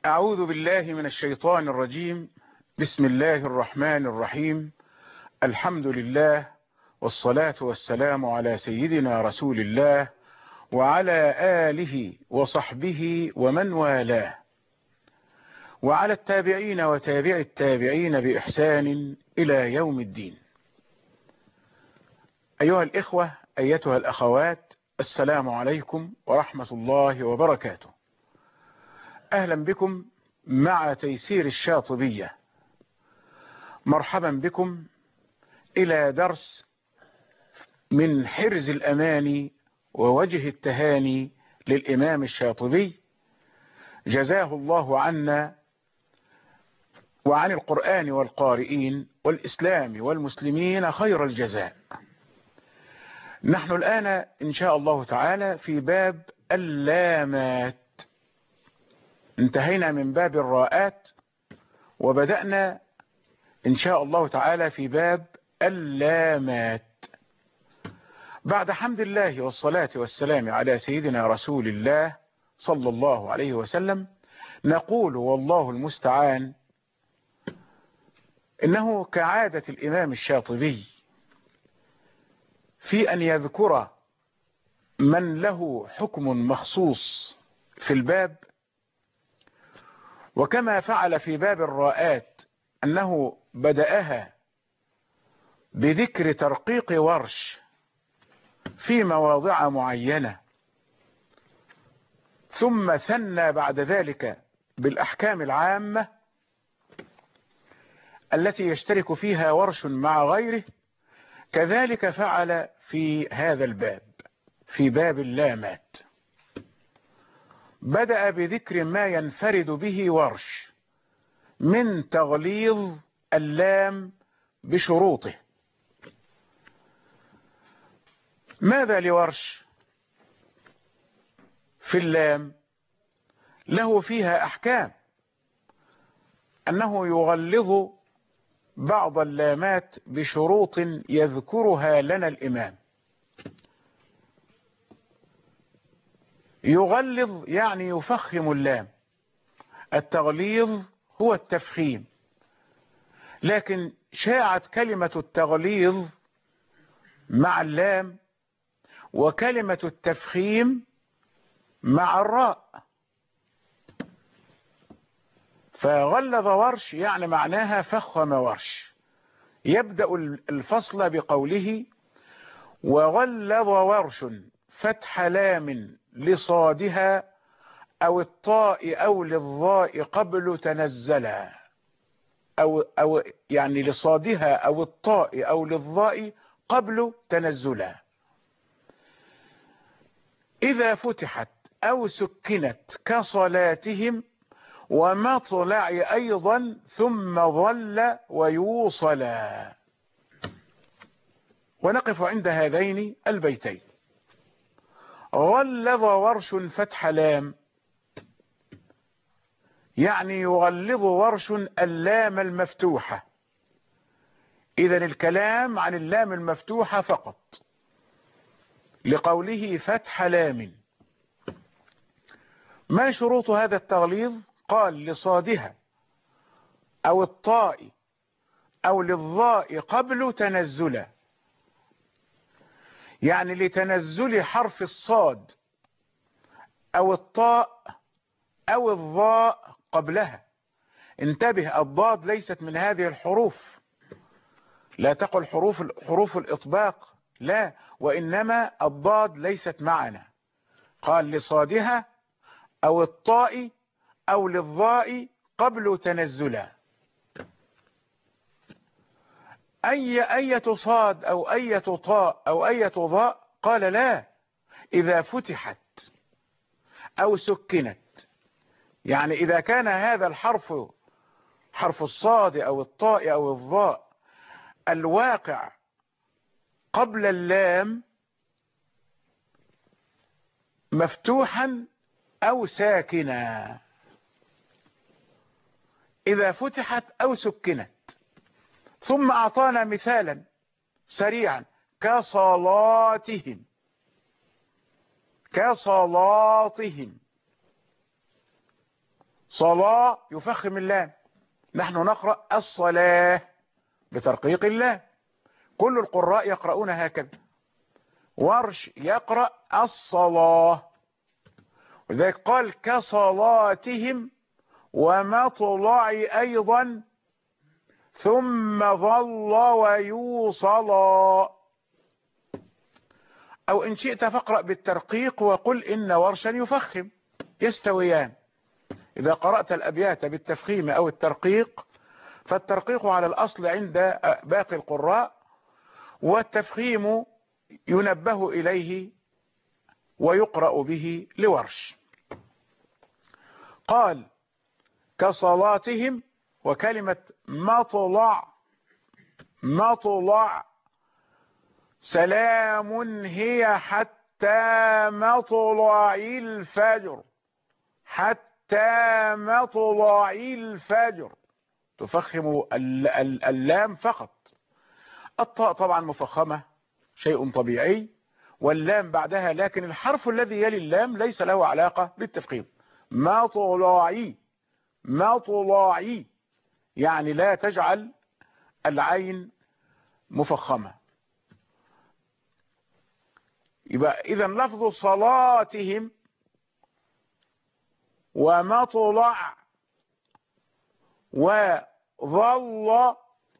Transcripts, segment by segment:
أعوذ بالله من الشيطان الرجيم. بسم الله الرحمن الرحيم. الحمد لله والصلاة والسلام على سيدنا رسول الله وعلى آله وصحبه ومن والاه، وعلى التابعين وتابع التابعين بإحسان إلى يوم الدين. أيها الإخوة، أيتها الأخوات، السلام عليكم ورحمة الله وبركاته. أهلا بكم مع تيسير الشاطبية. مرحبا بكم إلى درس من حرز الأماني ووجه التهاني للإمام الشاطبي، جزاه الله عنا وعن القرآن والقارئين والإسلام والمسلمين خير الجزاء. نحن الآن إن شاء الله تعالى في باب اللامات. انتهينا من باب الراءات وبدأنا إن شاء الله تعالى في باب اللامات. بعد حمد الله والصلاة والسلام على سيدنا رسول الله صلى الله عليه وسلم، نقول والله المستعان إنه كعادة الإمام الشاطبي في أن يذكر من له حكم مخصوص في الباب، وكما فعل في باب الراءات أنه بدأها بذكر ترقيق ورش في مواضع معينة، ثم ثنى بعد ذلك بالأحكام العامة التي يشترك فيها ورش مع غيره. كذلك فعل في هذا الباب، في باب اللامات، بدأ بذكر ما ينفرد به ورش من تغليظ اللام بشروطه. ماذا لورش في اللام؟ له فيها أحكام، أنه يغلظ بعض اللامات بشروط يذكرها لنا الإمام. يغلظ يعني يفخم اللام. التغليظ هو التفخيم، لكن شاعت كلمة التغليظ مع اللام وكلمة التفخيم مع الراء، فغلظ ورش يعني معناها فخم ورش. يبدأ الفصل بقوله: وغلظ ورش فتح لام لصادها أو الطاء أو للظاء قبل تنزلا، أو يعني لصادها أو الطاء أو للظاء قبل تنزلا. إذا فتحت أو سكنت كصلاتهم ومطلع أيضا ثم ظل ويوصلا. ونقف عند هذين البيتين. غلظ ورش فتح لام يعني يغلظ ورش اللام المفتوحة. إذن الكلام عن اللام المفتوحة فقط، لقوله فتح لام. ما شروط هذا التغليظ؟ قال: لصادها أو الطاء أو للظاء قبل تنزلا، يعني لتنزل حرف الصاد أو الطاء أو الظاء قبلها. انتبه، الضاد ليست من هذه الحروف، لا تقل حروف الإطباق، لا، وإنما الضاد ليست معنا. قال: لصادها أو الطاء أو للظاء قبل تنزلا. أية صاد أو أية طاء أو أية ظاء؟ قال: لا، إذا فتحت أو سكنت، يعني إذا كان هذا الحرف حرف الصاد أو الطاء أو الظاء الواقع قبل اللام مفتوحا أو ساكنا، إذا فتحت أو سكنت. ثم أعطانا مثالا سريعا: كصلاتهم، كصلاتهم. صلاة يفخم اللام، نحن نقرأ الصلاة بترقيق اللام، كل القراء يقرؤون هكذا. ورش يقرأ الصلاة، ولذلك قال كصلاتهم ومطلع أيضا ثم ظل ويوصلا. أو إن شئت فاقرأ بالترقيق وقل إن ورشا يفخم، يستويان. إذا قرأت الأبيات بالتفخيم أو الترقيق، فالترقيق على الأصل عند باقي القراء، والتفخيم ينبه إليه ويقرأ به لورش. قال كصلاتهم، وكلمة مطلع سلام هي حتى مطلع الفجر، حتى مطلع الفجر، تفخم اللام فقط. الطاء طبعا مفخمة، شيء طبيعي، واللام بعدها، لكن الحرف الذي يلي اللام ليس له علاقة بالتفخيم. مطلعي يعني لا تجعل العين مفخمة. يبقى إذا لفظ صلاتهم ومطلع وظل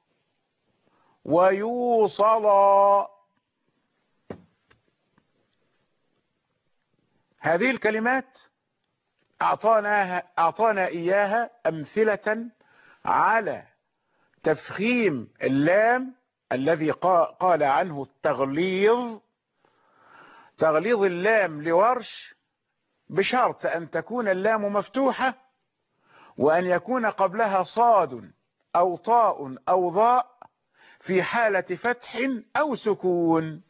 ويوصلا، هذه الكلمات أعطانا إياها أمثلة على تفخيم اللام الذي قال عنه التغليظ، تغليظ اللام لورش، بشرط أن تكون اللام مفتوحة، وأن يكون قبلها صاد أو طاء أو ضاء في حالة فتح أو سكون.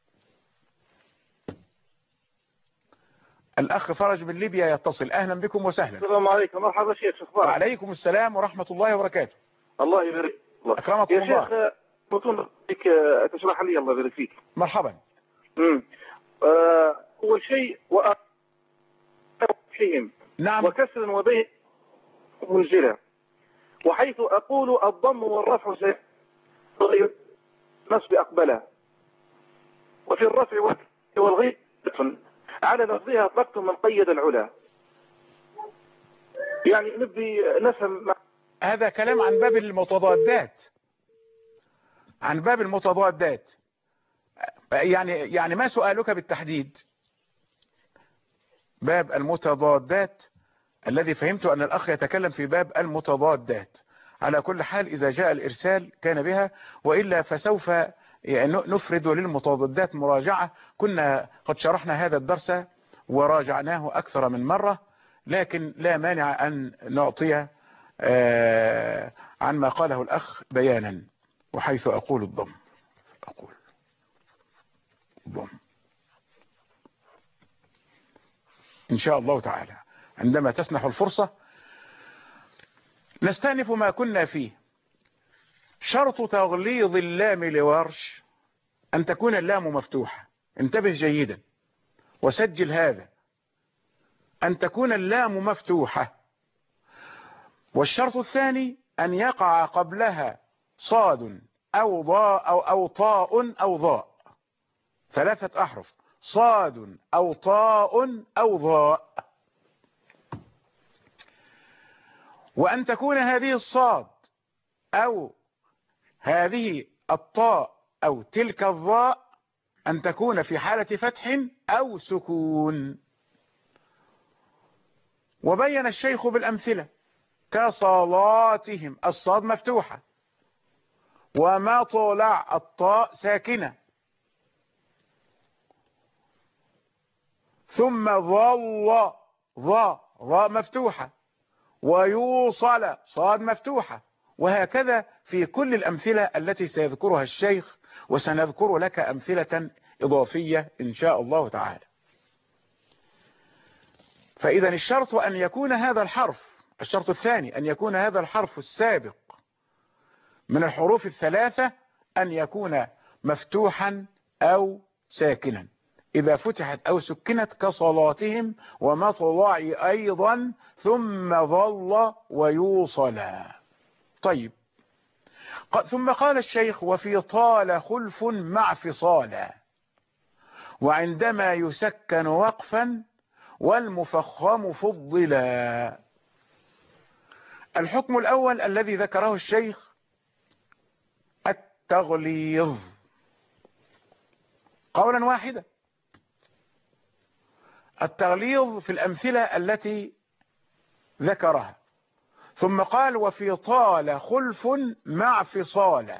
الأخ فرج من ليبيا يتصل، أهلا بكم وسهلا. السلام عليكم، مرحبا شيخ، شخبارك؟ وعليكم السلام ورحمة الله وبركاته. الله يبارك الله. أكرمكم الله. يا شيخ مطلوب بك تشرح لي، الله يبارك فيك. مرحبا. أول شيء وأفهم نعم. وكسر وبين منزلة، وحيث أقول الضم والرفع نصب أقبله، وفي الرفع والغيب على لفظها طلقت من قيد العلا. يعني نبي نفهم. هذا كلام عن باب المتضادات، عن باب المتضادات. يعني ما سؤالك بالتحديد؟ باب المتضادات الذي فهمت أن الأخ يتكلم في باب المتضادات. على كل حال إذا جاء الإرسال كان بها، وإلا فسوف نفرد للمتضادات مراجعة. كنا قد شرحنا هذا الدرس وراجعناه أكثر من مرة، لكن لا مانع أن نعطي عن ما قاله الأخ بيانا. وحيث أقول الضم، أقول ضم إن شاء الله تعالى عندما تسنح الفرصة نستأنف ما كنا فيه. شرط تغليظ اللام لورش أن تكون اللام مفتوحة، انتبه جيدا وسجل هذا، أن تكون اللام مفتوحة. والشرط الثاني أن يقع قبلها صاد أو ضاء أو طاء أو ضاء، 3 أحرف، صاد أو طاء أو ضاء. وأن تكون هذه الصاد أو هذه الطاء أو تلك الضاء أن تكون في حالة فتح أو سكون. وبين الشيخ بالأمثلة كصلاتهم، الصاد مفتوحة، وما طلع الطاء ساكنة، ثم ظل ضاء مفتوحة، ويوصل صاد مفتوحة، وهكذا في كل الأمثلة التي سيذكرها الشيخ، وسنذكر لك أمثلة إضافية إن شاء الله تعالى. فإذا الشرط أن يكون هذا الحرف، الشرط الثاني أن يكون هذا الحرف السابق من الحروف 3 أن يكون مفتوحا أو ساكنا. إذا فتحت أو سكنت كصلاتهم ومطلع أيضا ثم ظل ويوصلا. طيب، ثم قال الشيخ وفي طال خلف مع فصالا وعندما يسكن وقفا والمفخم فضلا. الحكم الأول الذي ذكره الشيخ التغليظ قولا واحدا، التغليظ في الأمثلة التي ذكرها. ثم قال وفي طال خلف مع فصال،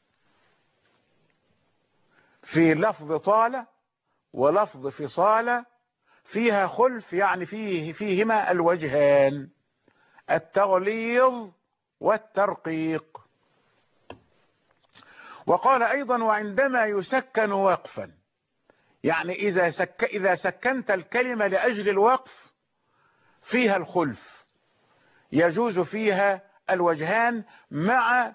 في لفظ طال ولفظ فصال فيها خلف، يعني فيهما الوجهان، التغليظ والترقيق. وقال أيضا وعندما يسكن وقفا، يعني إذا سكنت الكلمة لأجل الوقف فيها الخلف، يجوز فيها الوجهان مع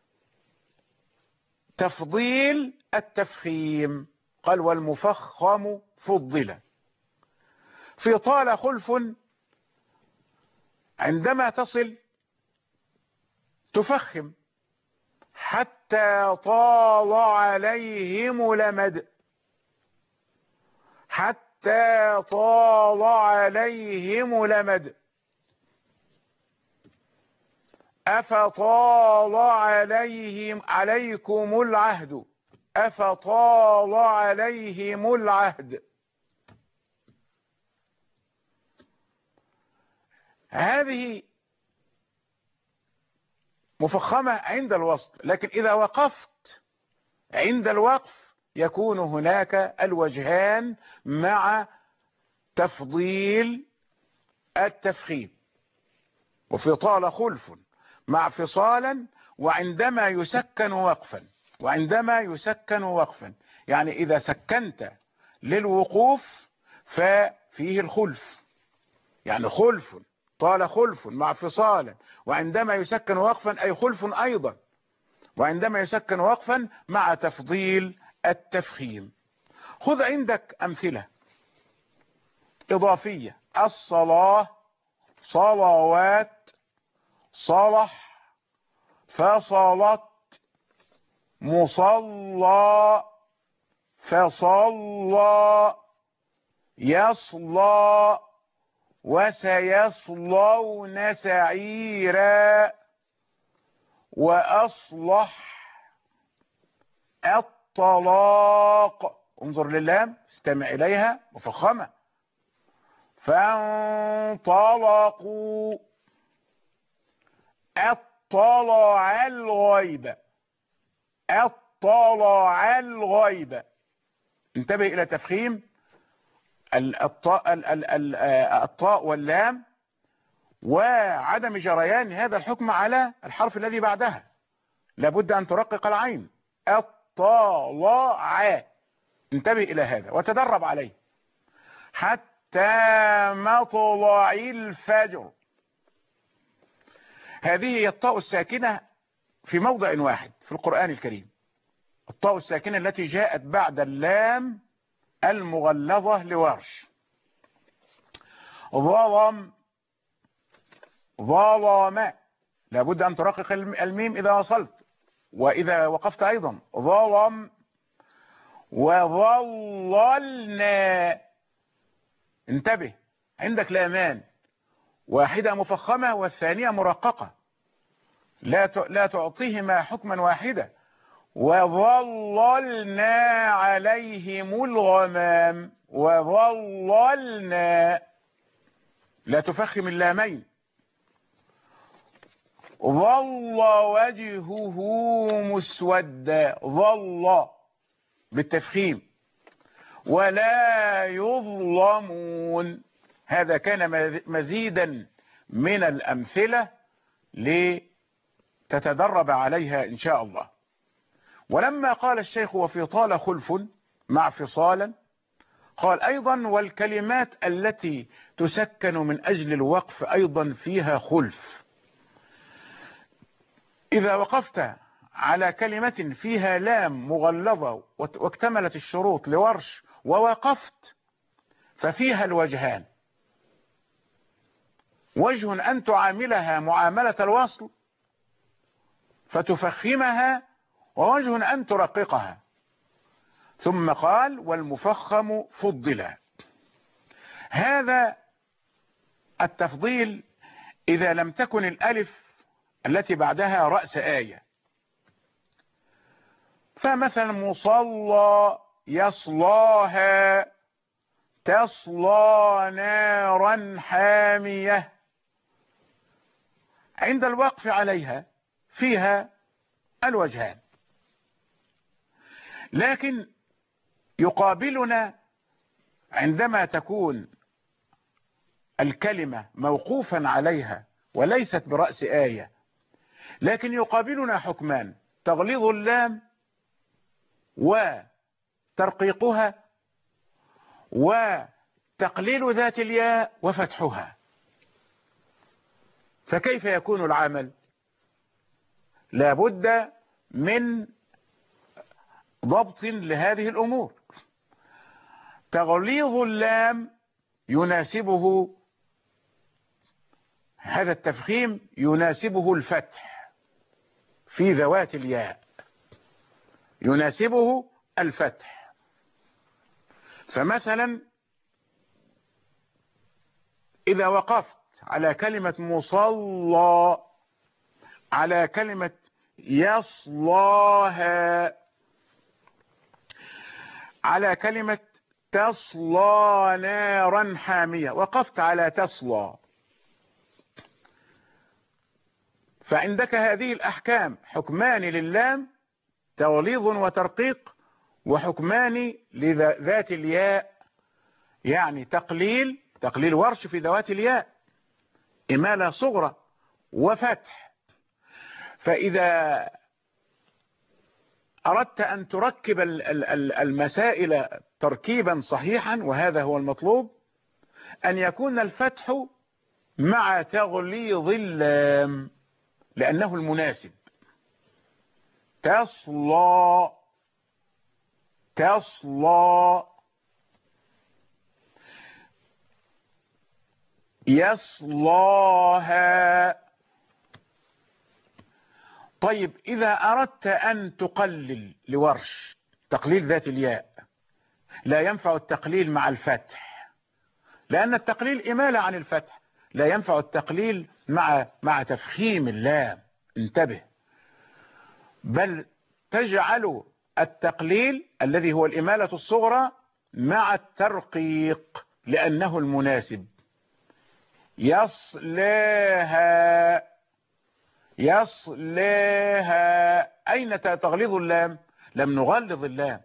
تفضيل التفخيم. قال والمفخم فضل. في طال خلف عندما تصل تفخم حتى طال عليهم لمد، حتى طال عليهم لمد، أفطال عليكم العهد، أفطال عليهم العهد. هذه مفخمة عند الوصل، لكن إذا وقفت عند الوقف يكون هناك الوجهان مع تفضيل التفخيم. وفي طال خلف مع فصالا وعندما يسكن وقفا، وعندما يسكن وقفا يعني إذا سكنت للوقوف ففيه الخلف، يعني خلف، طال خلف مع فصالا وعندما يسكن وقفا أي خلف أيضا، وعندما يسكن وقفا مع تفضيل التفخيم. خذ عندك أمثلة إضافية: الصلاة، صلوات، صلح، فصلت، مصلى، فصلى، يصلى، وسيصلون سعيرا، وأصلح، الطلاق. انظر للام، استمع إليها مفخمة. فانطلقوا، اطلع الغيب، اطلع الغيب. انتبه إلى تفخيم الطاء واللام وعدم جريان هذا الحكم على الحرف الذي بعدها، لابد أن ترقق العين. اطلع، انتبه إلى هذا وتدرب عليه. حتى مطلع الفجر، هذه هي الطاء الساكنة في موضع واحد في القرآن الكريم، الطاء الساكنة التي جاءت بعد اللام المغلظة لورش. ظلم، ظلم، لابد أن ترقق الميم إذا وصلت، وإذا وقفت أيضا. ظلم، وظللنا. انتبه، عندك لامان، واحدة مفخمة والثانية مرققة، لا تعطيهما حكما واحدا. وظللنا عليهم الغمام، وظللنا، لا تفخم اللامين. ظل وجهه مسودا، ظل بالتفخيم. ولا يظلمون. هذا كان مزيدا من الأمثلة لتتدرب عليها إن شاء الله. ولما قال الشيخ وفي طال خلف مع فصالا، قال أيضا والكلمات التي تسكن من أجل الوقف أيضا فيها خلف. إذا وقفت على كلمة فيها لام مغلظة واكتملت الشروط لورش ووقفت ففيها الوجهان: وجه أن تعاملها معاملة الوصل فتفخمها، ووجه أن ترققها. ثم قال: والمفخم فضلا. هذا التفضيل إذا لم تكن الألف التي بعدها رأس آية. فمثلا مصلى يصلاها، تصلى نارا حامية، عند الوقف عليها فيها الوجهان. لكن يقابلنا عندما تكون الكلمة موقوفا عليها وليست برأس آية، لكن يقابلنا حكمان: تغليظ اللام وترقيقها، وتقليل ذات الياء وفتحها. فكيف يكون العمل؟ لابد من ضبط لهذه الأمور. تغليظ اللام يناسبه هذا التفخيم، يناسبه الفتح في ذوات الياء، يناسبه الفتح. فمثلا إذا وقفت على كلمة مصلى، على كلمة يصلاها، على كلمة تصلى نارا حامية، وقفت على تصلى، فعندك هذه الأحكام: حكمان للام تغليظ وترقيق، وحكمان لذات الياء يعني تقليل ورش في ذوات الياء، إمالة صغرى وفتح. فإذا أردت أن تركب المسائل تركيبا صحيحا، وهذا هو المطلوب، أن يكون الفتح مع تغليظ اللام لأنه المناسب. تصلى، تصلى، يصلاها. طيب إذا أردت أن تقلل لورش تقليل ذات الياء، لا ينفع التقليل مع الفتح، لأن التقليل إمالة عن الفتح. لا ينفع التقليل مع تفخيم اللام، انتبه، بل تجعل التقليل الذي هو الإمالة الصغرى مع الترقيق لأنه المناسب. يصلاها، يصلاها. أين تغليظ اللام؟ لم نغلظ اللام،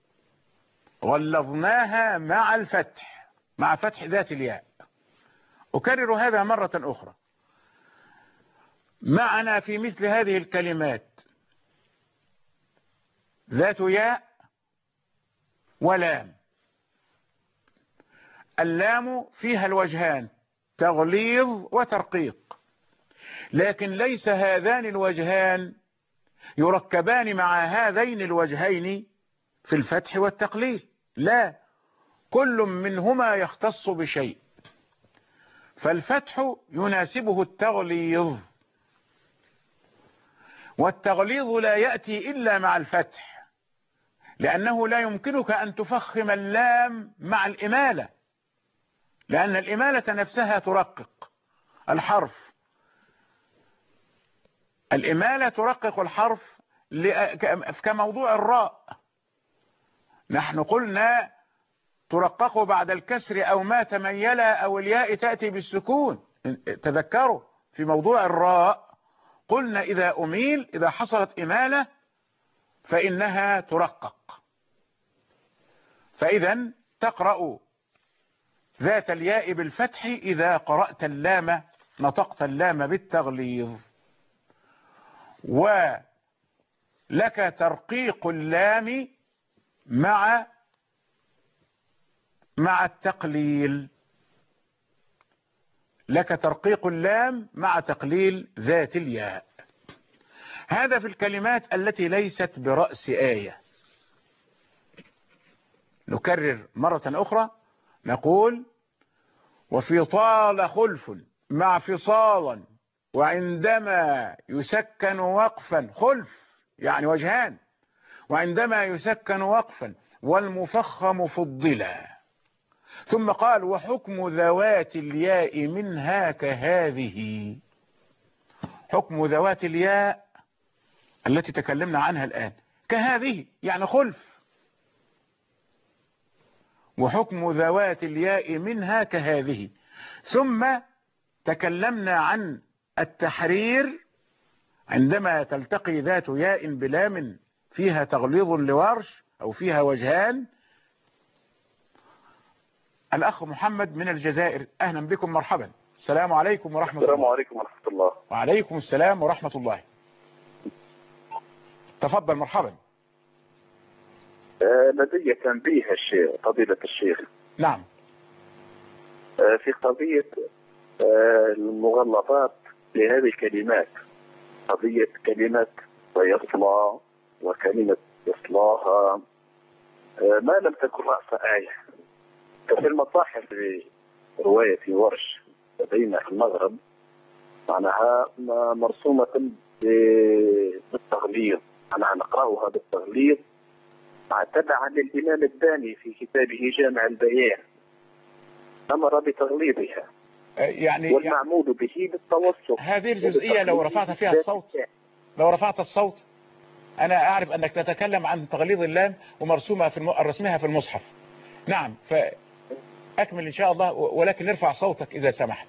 غلظناها مع الفتح، مع فتح ذات الياء. أكرر هذا مرة أخرى. معنا في مثل هذه الكلمات ذات ياء ولام. اللام فيها الوجهان تغليظ وترقيق، لكن ليس هذان الوجهان يركبان مع هذين الوجهين في الفتح والتقليل، لا، كل منهما يختص بشيء. فالفتح يناسبه التغليظ، والتغليظ لا يأتي إلا مع الفتح، لأنه لا يمكنك أن تفخم اللام مع الإمالة، لأن الإمالة نفسها ترقق الحرف. الإمالة ترقق الحرف كموضوع الراء، نحن قلنا ترقق بعد الكسر أو ما تميل، أو الياء تأتي بالسكون. تذكروا في موضوع الراء قلنا إذا أميل، إذا حصلت إمالة فإنها ترقق. فإذا تقرأ ذات الياء بالفتح إذا قرأت اللام، نطقت اللام بالتغليظ. ولك ترقيق اللام مع التقليل، لك ترقيق اللام مع تقليل ذات الياء. هذا في الكلمات التي ليست برأس آية. نكرر مرة أخرى، نقول: وفي طال خلف مع فصالا وعندما يسكن وقفا، خلف يعني وجهان، وعندما يسكن وقفا والمفخم فضلا. ثم قال: وحكم ذوات الياء منها كهذه. حكم ذوات الياء التي تكلمنا عنها الآن كهذه يعني خلف، وحكم ذوات الياء منها كهذه. ثم تكلمنا عن التحرير عندما تلتقي ذات ياء بلام فيها تغليظ لورش أو فيها وجهان. الأخ محمد من الجزائر، أهلا بكم، مرحبا. السلام عليكم ورحمة الله. السلام عليكم ورحمة الله. وعليكم السلام ورحمة الله. تفضل، مرحبا. لدي تنبيه فضيلة الشيخ. نعم. في قضية المغلطات لهذه الكلمات، قضية كلمة ويصلى وكلمة يصلاها، ما لم تكن رأس آية. ففي المصاحف رواية ورش لدينا في المغرب معناها مرسومة بالتغليظ، معناها نقرأها بالتغليظ تبعا للإمام الثاني في كتابه جامع البيان، أمر بتغليظها يعني والمعمول به بالتوسط. هذه الجزئية لو رفعت فيها الصوت، لو رفعت الصوت، أنا أعرف أنك تتكلم عن تغليظ اللام ومرسومها رسمها في المصحف. نعم، فأكمل إن شاء الله، ولكن ارفع صوتك إذا سمحت.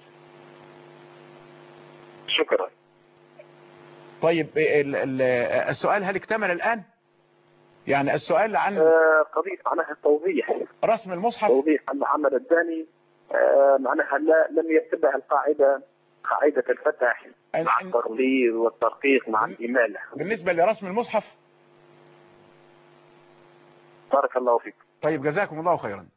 شكرا. طيب، السؤال هل اكتمل الآن؟ يعني السؤال عن قضية معناها توضيح رسم المصحف، توضيح أن عمل الثاني معناها لم يتبع قاعدة الفتح مع التغليظ والترقيق مع الإمالة بالنسبة لرسم المصحف. بارك الله فيك. طيب، جزاكم الله خيرا.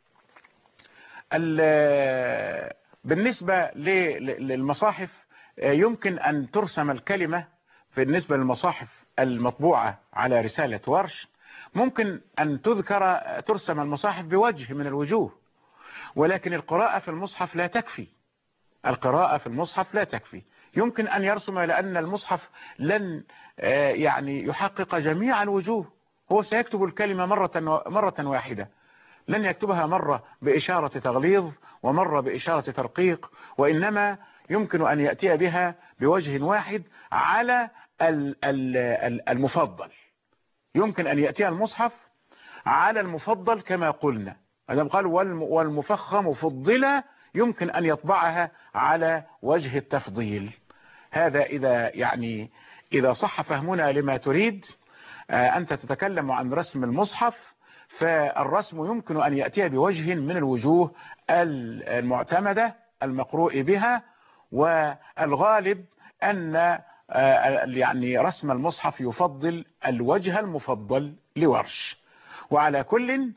بالنسبة للمصاحف يمكن أن ترسم الكلمة. بالنسبة للمصاحف المطبوعة على رسالة ورش ممكن أن ترسم المصاحف بوجه من الوجوه، ولكن القراءة في المصحف لا تكفي. القراءة في المصحف لا تكفي. يمكن أن يرسم، لأن المصحف لن يعني يحقق جميع الوجوه. هو سيكتب الكلمة مرة واحدة، لن يكتبها مرة بإشارة تغليظ ومرة بإشارة ترقيق، وإنما يمكن أن يأتي بها بوجه واحد على المفضل. يمكن أن يأتي المصحف على المفضل كما قلنا، هذا قال والمفخم فضلا، يمكن أن يطبعها على وجه التفضيل. هذا إذا صح فهمنا لما تريد. أنت تتكلم عن رسم المصحف، فالرسم يمكن أن يأتي بوجه من الوجوه المعتمدة المقروء بها، والغالب أن رسم المصحف يفضل الوجه المفضل لورش. وعلى كل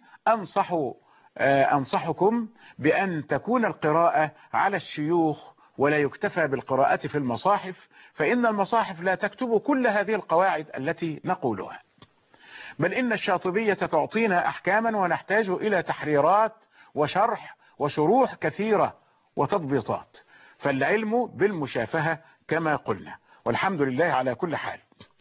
أنصحكم بأن تكون القراءة على الشيوخ ولا يكتفى بالقراءة في المصاحف، فإن المصاحف لا تكتب كل هذه القواعد التي نقولها، بل إن الشاطبية تعطينا أحكاما ونحتاج إلى تحريرات وشرح وشروح كثيرة وتضبيطات. فالعلم بالمشافهة كما قلنا، والحمد لله على كل حال.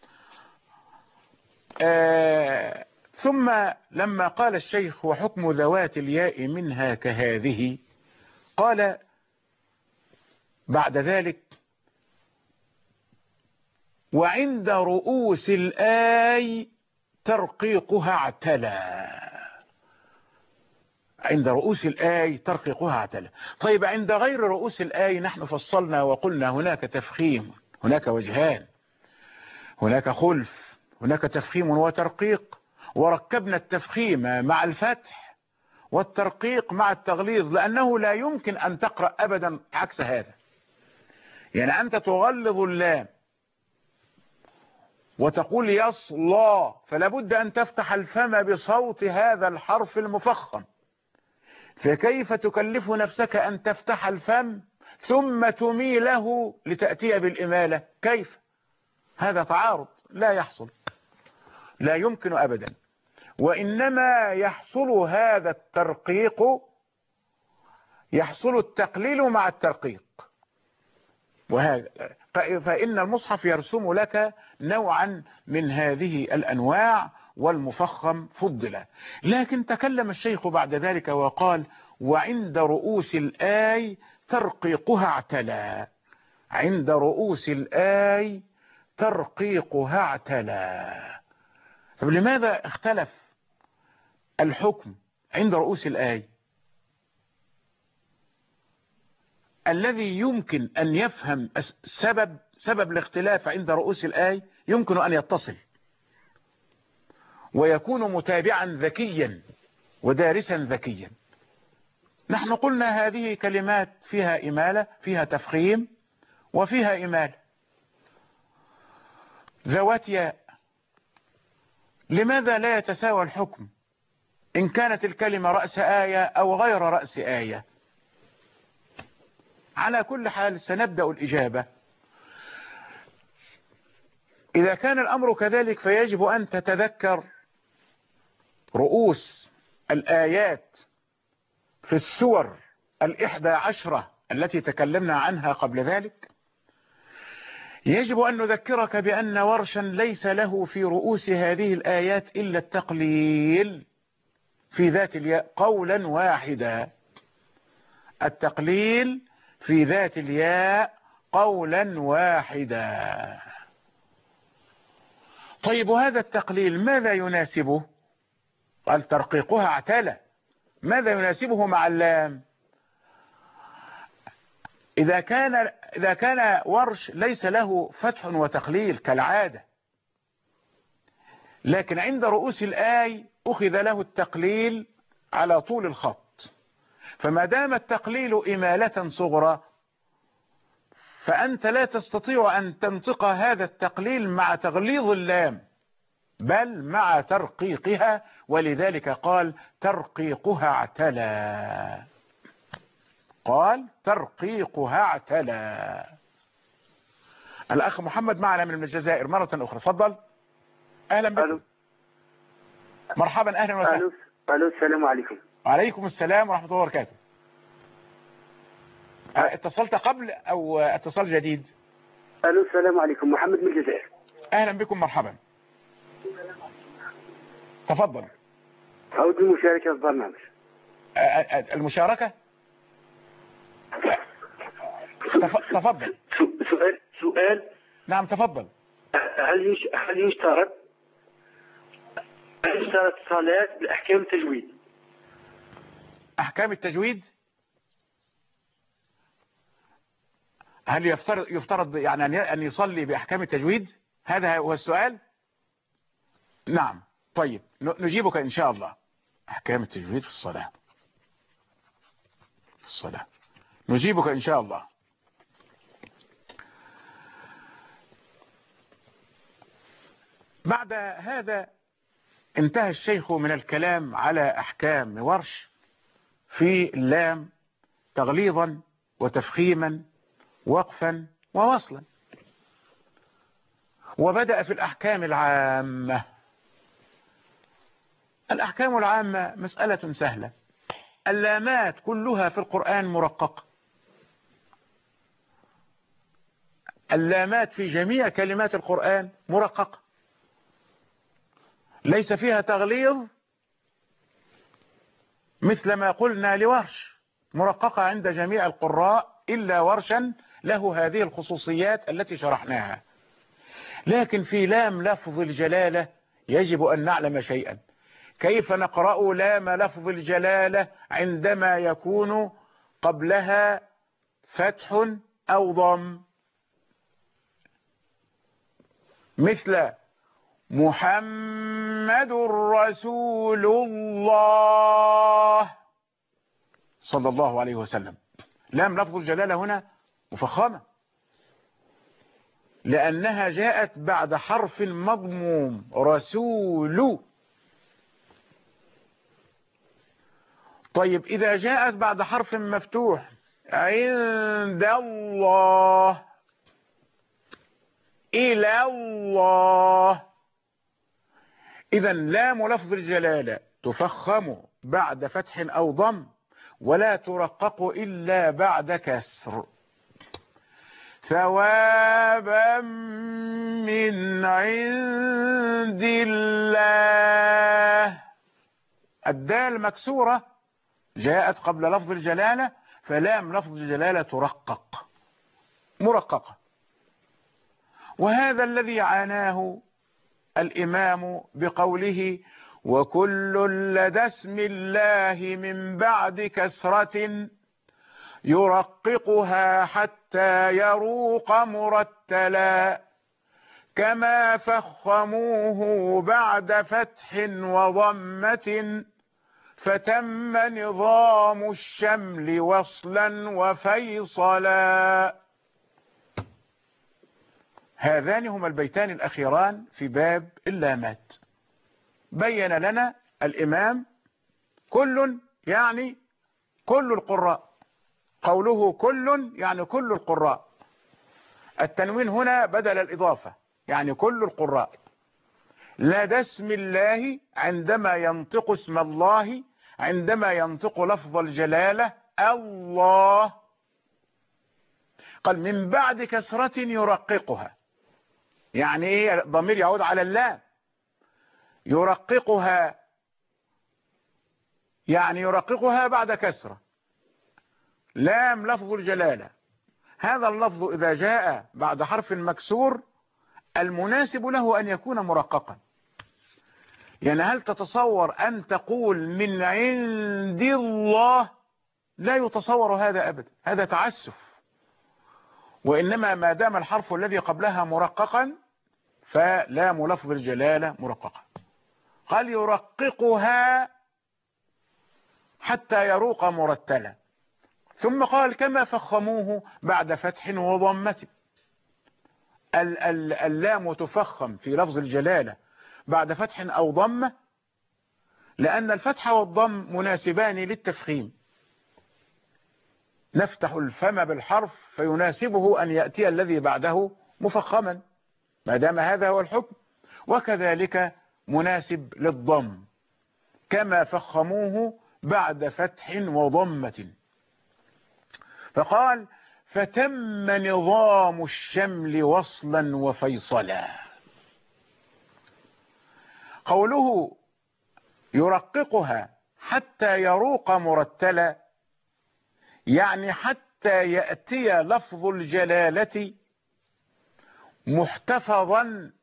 ثم لما قال الشيخ وحكم ذوات الياء منها كهذه، قال بعد ذلك وعند رؤوس الآي ترقيقها اعتلى. عند رؤوس الآي ترقيقها اعتلى. طيب، عند غير رؤوس الآي نحن فصلنا وقلنا هناك تفخيم، هناك وجهان، هناك خلف، هناك تفخيم وترقيق، وركبنا التفخيم مع الفتح والترقيق مع التغليظ، لأنه لا يمكن أن تقرأ أبدا عكس هذا. يعني أنت تغلظ اللام وتقول يصلى، فلا بد أن تفتح الفم بصوت هذا الحرف المفخم، فكيف تكلف نفسك أن تفتح الفم ثم تميله لتأتي بالإمالة؟ كيف؟ هذا تعارض لا يحصل، لا يمكن أبدا. وإنما يحصل التقليل مع الترقيق. وهذا فإن المصحف يرسم لك نوعا من هذه الأنواع، والمفخم فضل. لكن تكلم الشيخ بعد ذلك وقال: وعند رؤوس الآي ترقيقها اعتلى. عند رؤوس الآي ترقيقها اعتلى. طب لماذا اختلف الحكم عند رؤوس الآي؟ الذي يمكن أن يفهم سبب الاختلاف عند رؤوس الآي يمكن أن يتصل ويكون متابعا ذكيا ودارسا ذكيا. نحن قلنا هذه كلمات فيها إمالة، فيها تفخيم وفيها إمالة. ذوات ياء، لماذا لا يتساوى الحكم إن كانت الكلمة رأس آية أو غير رأس آية؟ على كل حال سنبدأ الإجابة. إذا كان الأمر كذلك فيجب أن تتذكر رؤوس الآيات في السور 11 التي تكلمنا عنها قبل ذلك. يجب أن نذكرك بأن ورشا ليس له في رؤوس هذه الآيات إلا التقليل في ذات الياء قولا واحدا. التقليل في ذات الياء قولا واحدا. طيب وهذا التقليل ماذا يناسبه؟ قال ترقيقها اعتلى. ماذا يناسبه مع اللام؟ إذا كان ورش ليس له فتح وتقليل كالعادة، لكن عند رؤوس الآي أخذ له التقليل على طول الخط، فما دام التقليل إمالة صغرى فأنت لا تستطيع أن تنطق هذا التقليل مع تغليظ اللام بل مع ترقيقها، ولذلك قال ترقيقها اعتلى. قال ترقيقها اعتلى. الأخ محمد معنا من الجزائر مرة أخرى، تفضل. أهلا بكم. مرحبا، أهلا وسهلا. ألو السلام عليكم. وعليكم السلام ورحمة الله وبركاته. اتصلت قبل أو اتصال جديد؟ ألو السلام عليكم، محمد من الجزائر. أهلا بكم، مرحبا، تفضل. أود المشاركة في البرنامج. المشاركة؟ تفضل. سؤال. نعم تفضل. هل يشترط الصلاة بأحكام التجويد؟ أحكام التجويد؟ هل يفترض يعني أن يصلي بأحكام التجويد؟ هذا هو السؤال؟ نعم. طيب نجيبك إن شاء الله. أحكام التجويد في الصلاة. نجيبك إن شاء الله. بعد هذا انتهى الشيخ من الكلام على أحكام ورش في اللام تغليظا وتفخيما وقفا ووصلا، وبدأ في الأحكام العامة. الأحكام العامة مسألة سهلة. اللامات كلها في القرآن مرققة. اللامات في جميع كلمات القرآن مرققة، ليس فيها تغليظ مثل ما قلنا لورش، مرققة عند جميع القراء إلا ورشا له هذه الخصوصيات التي شرحناها. لكن في لام لفظ الجلالة يجب أن نعلم شيئا. كيف نقرأ لام لفظ الجلالة عندما يكون قبلها فتح أو ضم؟ مثل محمد رسول الله صلى الله عليه وسلم. لام لفظ الجلالة هنا مفخمة لأنها جاءت بعد حرف مضموم رسول. طيب إذا جاءت بعد حرف مفتوح عند الله إلى الله، إذا لام لفظ الجلالة تفخم بعد فتح أو ضم، ولا ترقق إلا بعد كسر. ثوابا من عند الله، الدال مكسورة جاءت قبل لفظ الجلالة، فلام لفظ الجلالة ترقق مرققة. وهذا الذي عاناه الإمام بقوله وكل لدى اسم الله من بعد كسرة يرققها حتى يروق مرتلا كما فخموه بعد فتح وضمة فتم نظام الشمل وصلا وفيصلا. هذان هما البيتان الأخيران في باب اللامات. بين لنا الإمام كل يعني كل القراء، قوله كل يعني كل القراء، التنوين هنا بدل الإضافة يعني كل القراء. لدى اسم الله عندما ينطق اسم الله، عندما ينطق لفظ الجلالة الله، قال من بعد كسرة يرققها، يعني ايه؟ ضمير يعود على اللام. يرققها يعني يرققها بعد كسرة، لام لفظ الجلالة. هذا اللفظ إذا جاء بعد حرف مكسور المناسب له أن يكون مرققا. يعني هل تتصور أن تقول من عند الله؟ لا يتصور هذا أبدا، هذا تعسف. وإنما ما دام الحرف الذي قبلها مرققا فلام لفظ الجلالة مرققة. قال يرققها حتى يروق مرتلا، ثم قال كما فخموه بعد فتح وضمة. اللام تفخم في لفظ الجلالة بعد فتح أو ضمة، لأن الفتح والضم مناسبان للتفخيم. نفتح الفم بالحرف فيناسبه أن يأتي الذي بعده مفخما ما دام هذا هو الحكم، وكذلك مناسب للضم كما فخموه بعد فتح وضمة. فقال فتم نظام الشمل وصلا وفيصلا. قوله يرققها حتى يروق مرتلا يعني حتى يأتي لفظ الجلالة محتفظا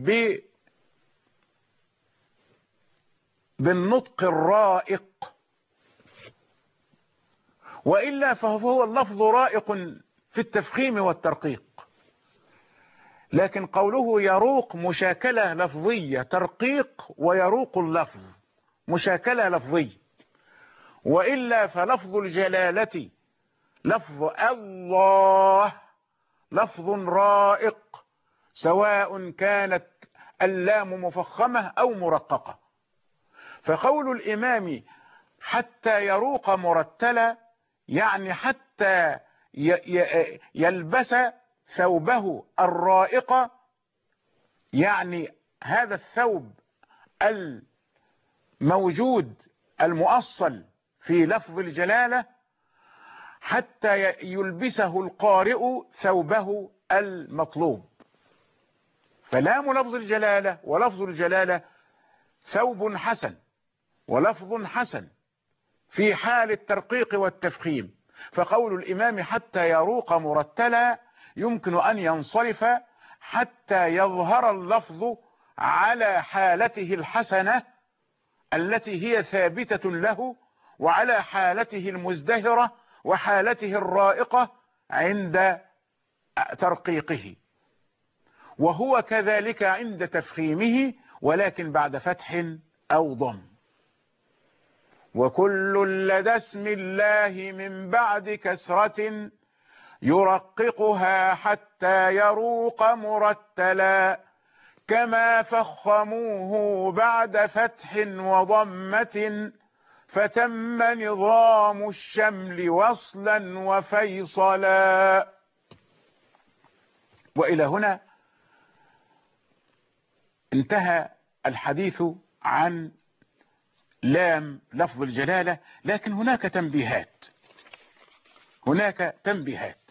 بالنطق الرائق، وإلا فهو اللفظ رائق في التفخيم والترقيق. لكن قوله يروق مشاكلة لفظية، ترقيق ويروق اللفظ مشاكلة لفظية، وإلا فلفظ الجلالة لفظ الله لفظ رائق سواء كانت اللام مفخمة أو مرققة. فقول الإمام حتى يروق مرتلا يعني حتى يلبس ثوبه الرائق، يعني هذا الثوب الموجود المؤصل في لفظ الجلالة حتى يلبسه القارئ ثوبه المطلوب. فلام لفظ الجلالة ولفظ الجلالة ثوب حسن ولفظ حسن في حال الترقيق والتفخيم. فقول الإمام حتى يروق مرتلا يمكن أن ينصرف حتى يظهر اللفظ على حالته الحسنة التي هي ثابتة له، وعلى حالته المزدهرة وحالته الرائقة عند ترقيقه، وهو كذلك عند تفخيمه ولكن بعد فتح أو ضم. وكل لدى اسم الله من بعد كسرة يرققها حتى يروق مرتلا كما فخموه بعد فتح وضمة فتم نظام الشمل وصلا وفيصلا. وإلى هنا انتهى الحديث عن لام لفظ الجلالة، لكن هناك تنبيهات.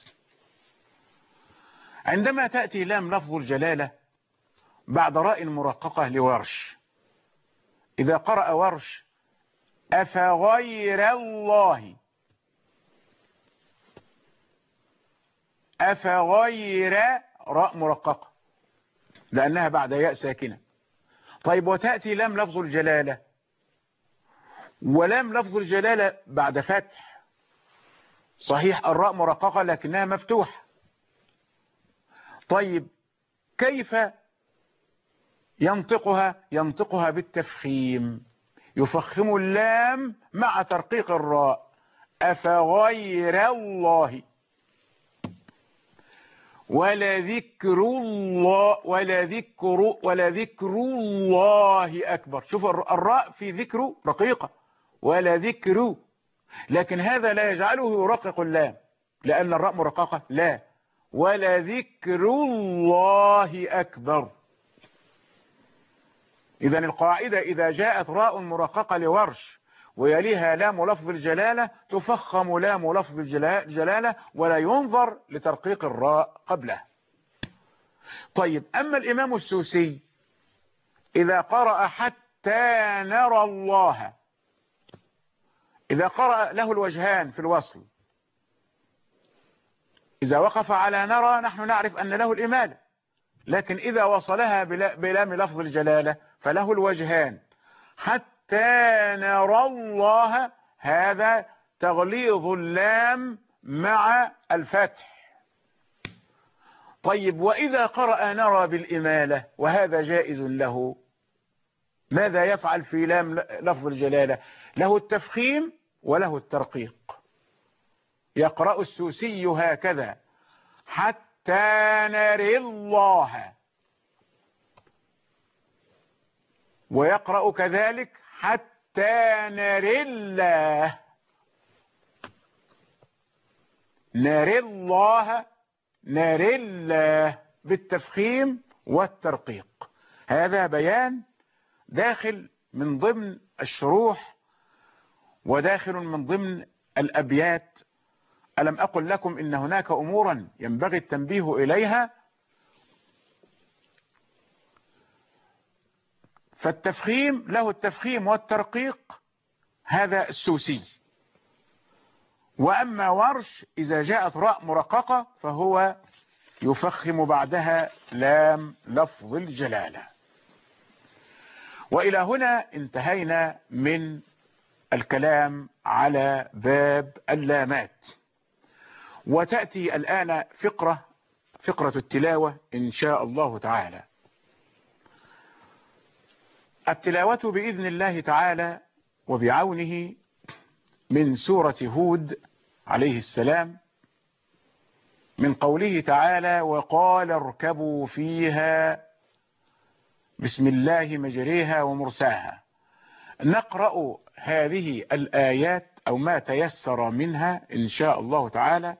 عندما تأتي لام لفظ الجلالة بعد راء مرققة لورش، إذا قرأ ورش أفغير الله، أفغير راء مرققة لأنها بعد ياء ساكنة. طيب وتأتي لام لفظ الجلالة، ولام لفظ الجلالة بعد فتح، صحيح الراء مرققة لكنها مفتوحة. طيب كيف ينطقها بالتفخيم، يفخم اللام مع ترقيق الراء، أفغير الله، ولذكر الله أكبر. شوف الراء في ذكر رقيقة، ولذكر، لكن هذا لا يجعله يرقق اللام لأن الراء مرققة، لا، ولذكر الله أكبر. إذن القاعدة إذا جاءت راء مرققة لورش ويليها لام لفظ الجلالة تفخم لام لفظ الجلالة ولا ينظر لترقيق الراء قبله. طيب أما الإمام السوسي إذا قرأ حتى نرى الله، إذا قرأ له الوجهان في الوصل، إذا وقف على نرى نحن نعرف أن له الإمالة، لكن إذا وصلها بلام لفظ الجلالة فله الوجهان، حتى نرى الله، هذا تغليظ اللام مع الفتح. طيب وإذا قرأ نرى بالإمالة وهذا جائز له، ماذا يفعل في لام لفظ الجلالة؟ له التفخيم وله الترقيق. يقرأ السوسي هكذا حتى نرى الله، ويقرأ كذلك حتى نرى الله، نرى الله، نرى الله، بالتفخيم والترقيق. هذا بيان داخل من ضمن الشروح وداخل من ضمن الأبيات. ألم أقل لكم إن هناك أمورا ينبغي التنبيه إليها؟ فالتفخيم له التفخيم والترقيق، هذا السوسي. وأما ورش إذا جاءت راء مرققة فهو يفخم بعدها لام لفظ الجلالة. وإلى هنا انتهينا من الكلام على باب اللامات، وتأتي الآن فقرة التلاوة إن شاء الله تعالى. التلاوة بإذن الله تعالى وبعونه من سورة هود عليه السلام، من قوله تعالى وقال اركبوا فيها بسم الله مجريها ومرساها. نقرأ هذه الآيات أو ما تيسر منها إن شاء الله تعالى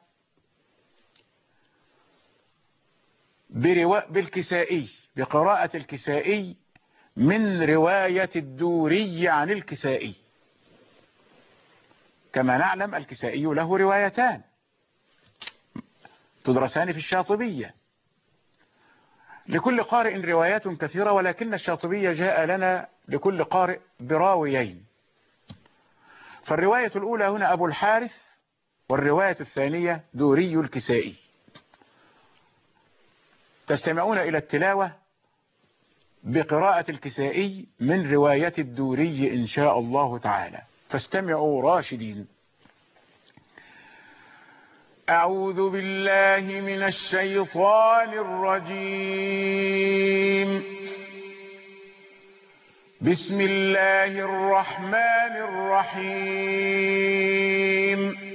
بالكسائي، بقراءة الكسائي من رواية الدوري عن الكسائي. كما نعلم الكسائي له روايتان تدرسان في الشاطبية، لكل قارئ روايات كثيرة، ولكن الشاطبية جاء لنا لكل قارئ براويين. فالرواية الأولى هنا أبو الحارث، والرواية الثانية دوري الكسائي. تستمعون إلى التلاوة بقراءة الكسائي من رواية الدوري إن شاء الله تعالى، فاستمعوا راشدين. أعوذ بالله من الشيطان الرجيم. بسم الله الرحمن الرحيم.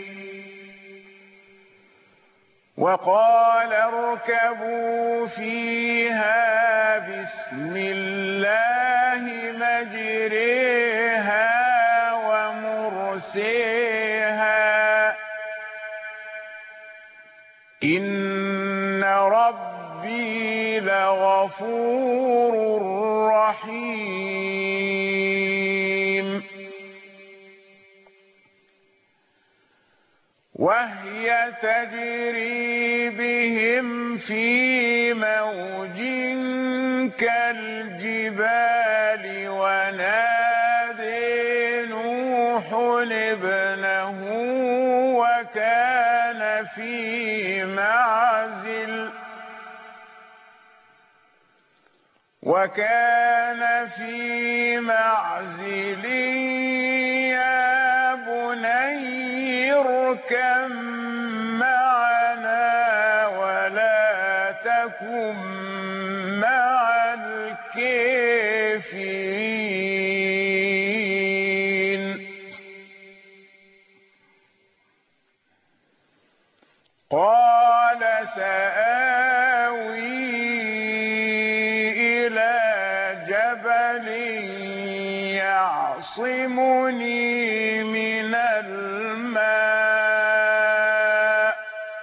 وقال اركبوا فيها بسم الله مجريها ومرسيها إن ربي لغفور رحيم. وهي تجري بهم في موج كالجبال ونادي نوح ابنه وكان في معزل يا بني اركب معنا ولا تكن مع الكافرين. قال سآوي إلى جبل يعصمني من الماء.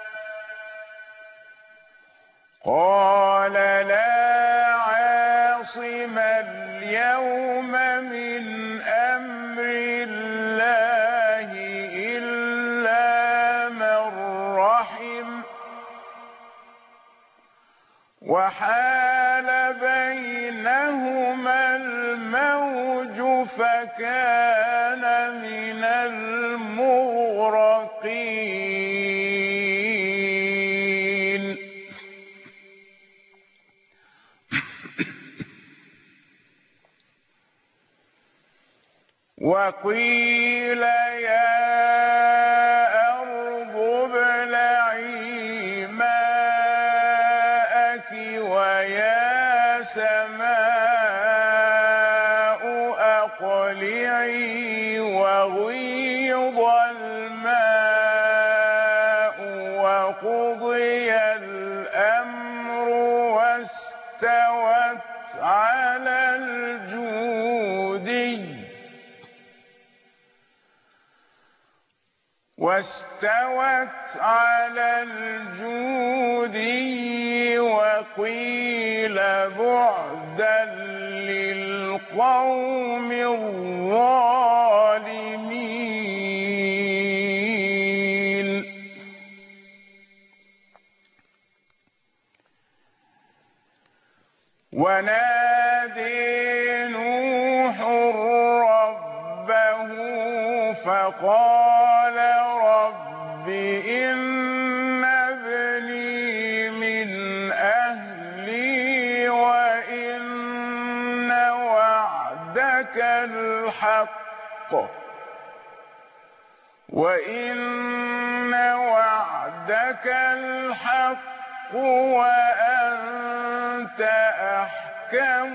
قال لا عاصم اليوم من أمر الله إلا من رحم وحال بينهما الموج فكان من المغرقين. وقيل يا أرض ابلعي ماءك ويا سماء أقلعي وغيض الماء وقضي الأمر واستوت على الجودي وقيل بعدا للقوم الظالمين. ونادي نوح ربه فقال رب إن ابني من أهلي وإن وعدك الحق وأنت أحكم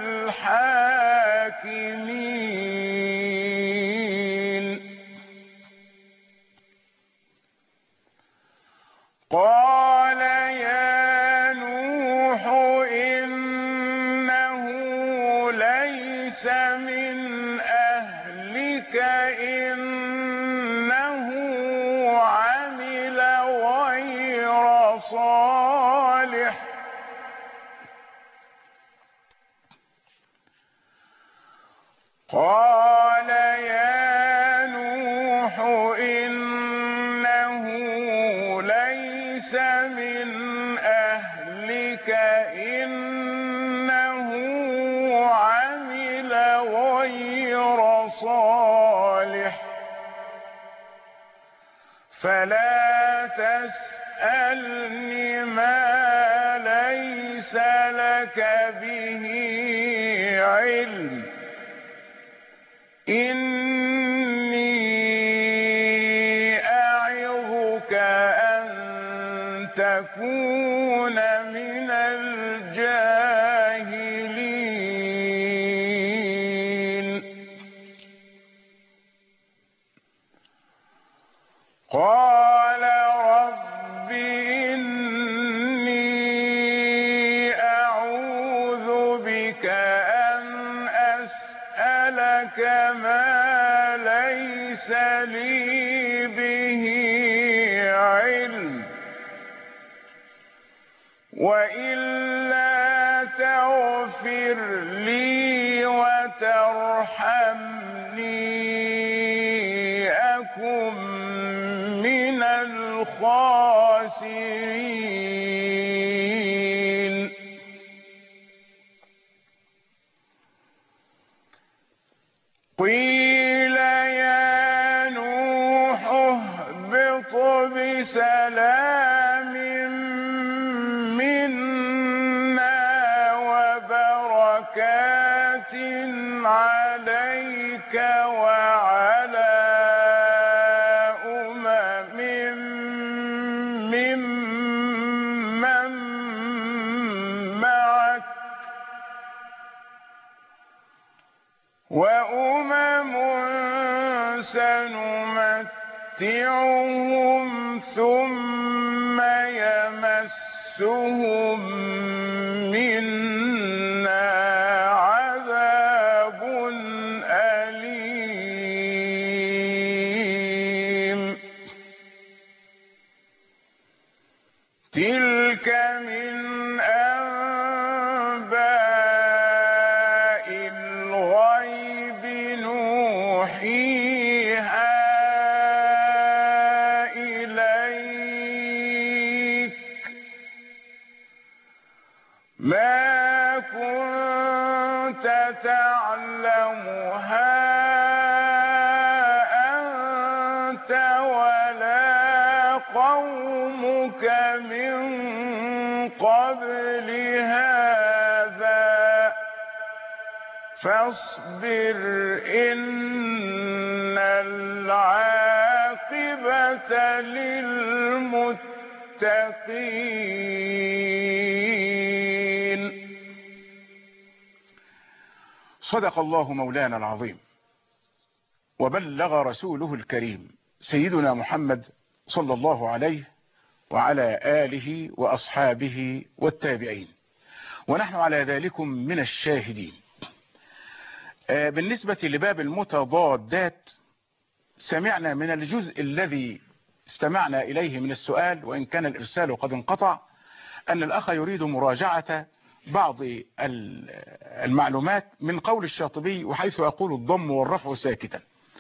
الحاكمين. قال يا نوح إنه ليس من أهلك إنه عمل غير صالح قال يا نوح إنه ليس من أهلك إنه عمل غير صالح فلا تسألني ما ليس لك به علم إني أعظك أن تكون من الجاهلين. قال رب إني أعوذ بك أن أسألك ما ليس لي به علم وإلا تغفر لي وترحمني أكن من الخاسرين. قيل يا نوح اهبط بسلام منا وبركات عليك وعلى ممن معك وأمم سنمتعهم ثم يمسهم منا عذاب أليم. تلك من أنباء الغيب نوحيها إليك ما كنت تعلمها أنت ولا قومك من قبل هذا فاصبر إن العاقبة للمتقين. صدق الله مولانا العظيم وبلغ رسوله الكريم سيدنا محمد صلى الله عليه وعلى آله وأصحابه والتابعين، ونحن على ذلكم من الشاهدين. بالنسبة لباب المتضادات سمعنا من الجزء الذي استمعنا إليه من السؤال، وإن كان الإرسال قد انقطع، أن الأخ يريد مراجعة بعض المعلومات من قول الشاطبي وحيث يقول الضم والرفع ساكتا.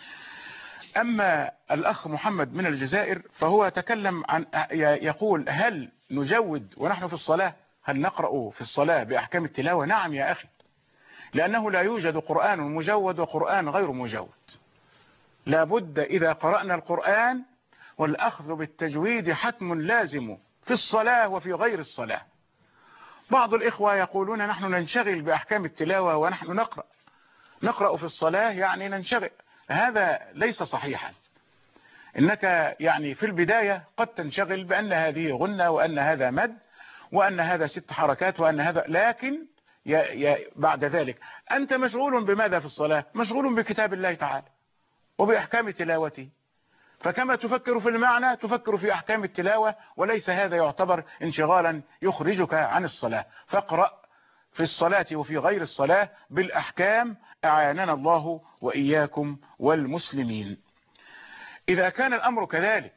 أما الأخ محمد من الجزائر فهو تكلم عن يقول هل نجود ونحن في الصلاة؟ هل نقرأ في الصلاة بأحكام التلاوة؟ نعم يا أخي، لأنه لا يوجد قرآن مجود وقرآن غير مجود. لابد إذا قرأنا القرآن والأخذ بالتجويد حتم لازم في الصلاة وفي غير الصلاة. بعض الإخوة يقولون نحن ننشغل بأحكام التلاوة ونحن نقرأ في الصلاة يعني ننشغل. هذا ليس صحيحا. إنك يعني في البداية قد تنشغل بأن هذه غنة وأن هذا مد وأن هذا 6 حركات وأن هذا، لكن بعد ذلك أنت مشغول بماذا في الصلاة؟ مشغول بكتاب الله تعالى وبأحكام تلاوته، فكما تفكر في المعنى تفكر في أحكام التلاوة، وليس هذا يعتبر انشغالا يخرجك عن الصلاة. فاقرأ في الصلاة وفي غير الصلاة بالأحكام، أعاننا الله وإياكم والمسلمين. إذا كان الأمر كذلك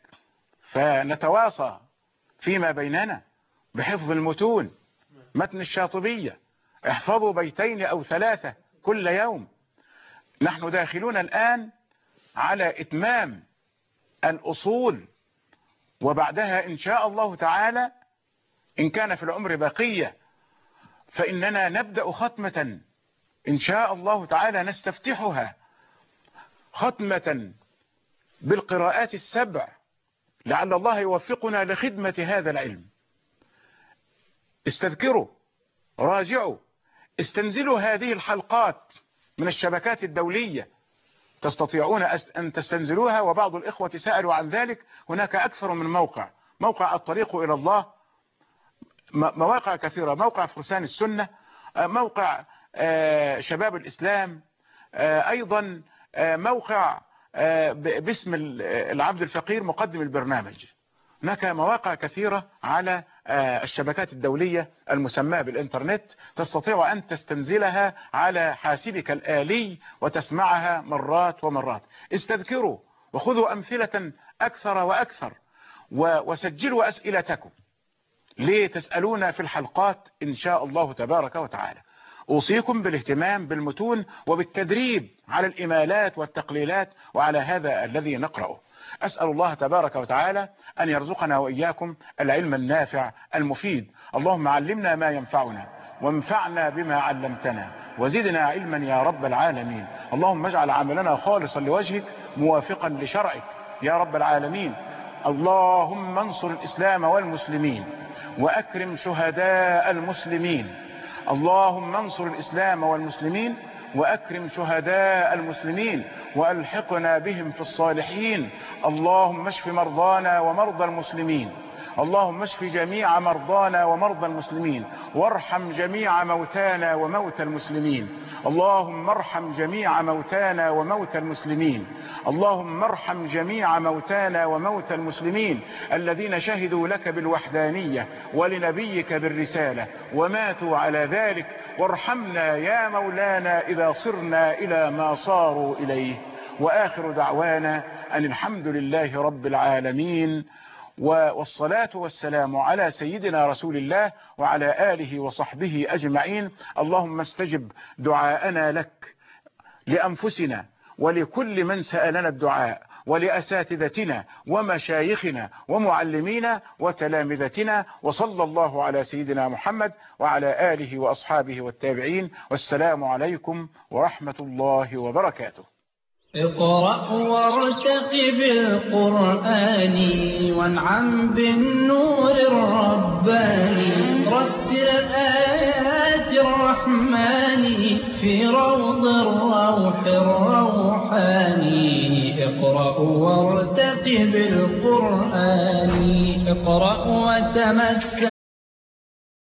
فنتواصى فيما بيننا بحفظ المتون. متن الشاطبية احفظوا 2 أو 3 كل يوم. نحن داخلون الآن على إتمام الأصول، وبعدها إن شاء الله تعالى إن كان في العمر بقية فإننا نبدأ ختمة إن شاء الله تعالى نستفتحها ختمة بالقراءات 7، لعل الله يوفقنا لخدمة هذا العلم. استذكروا، راجعوا، استنزلوا هذه الحلقات من الشبكات الدولية، تستطيعون أن تستنزلوها. وبعض الإخوة سألوا عن ذلك. هناك أكثر من موقع الطريق إلى الله، مواقع كثيرة، موقع فرسان السنة، موقع شباب الإسلام، أيضا موقع باسم العبد الفقير مقدم البرنامج. هناك مواقع كثيرة على الشبكات الدولية المسماة بالإنترنت، تستطيع أن تستنزلها على حاسبك الآلي وتسمعها مرات ومرات. استذكروا وخذوا أمثلة أكثر وأكثر، وسجلوا أسئلتكم لتسألون في الحلقات إن شاء الله تبارك وتعالى. أوصيكم بالاهتمام بالمتون وبالتدريب على الإمالات والتقليلات وعلى هذا الذي نقرأه. أسأل الله تبارك وتعالى أن يرزقنا وإياكم العلم النافع المفيد. اللهم علمنا ما ينفعنا وانفعنا بما علمتنا وزدنا علما يا رب العالمين. اللهم اجعل عملنا خالصا لوجهك موافقا لشرعك يا رب العالمين. اللهم انصر الإسلام والمسلمين وأكرم شهداء المسلمين. اللهم انصر الإسلام والمسلمين وأكرم شهداء المسلمين وألحقنا بهم في الصالحين. اللهم اشف مرضانا ومرضى المسلمين. اللهم اشف جميع مرضانا ومرضى المسلمين وارحم جميع موتانا وموتى المسلمين. اللهم ارحم جميع موتانا وموتى المسلمين. اللهم ارحم جميع موتانا وموتى المسلمين الذين شهدوا لك بالوحدانية ولنبيك بالرسالة وماتوا على ذلك. وارحمنا يا مولانا إذا صرنا إلى ما صاروا إليه. وآخر دعوانا أن الحمد لله رب العالمين والصلاة والسلام على سيدنا رسول الله وعلى آله وصحبه أجمعين. اللهم استجب دعاءنا لك لأنفسنا ولكل من سألنا الدعاء ولأساتذتنا ومشايخنا ومعلمينا وتلامذتنا. وصلى الله على سيدنا محمد وعلى آله وأصحابه والتابعين. والسلام عليكم ورحمة الله وبركاته. اقرأ وارتقب القرآن وانعم بالنور الرباني. رتل آيات الرحمن في روض الروح الروحاني. اقرأ وارتقب القرآن. اقرأ وتمسك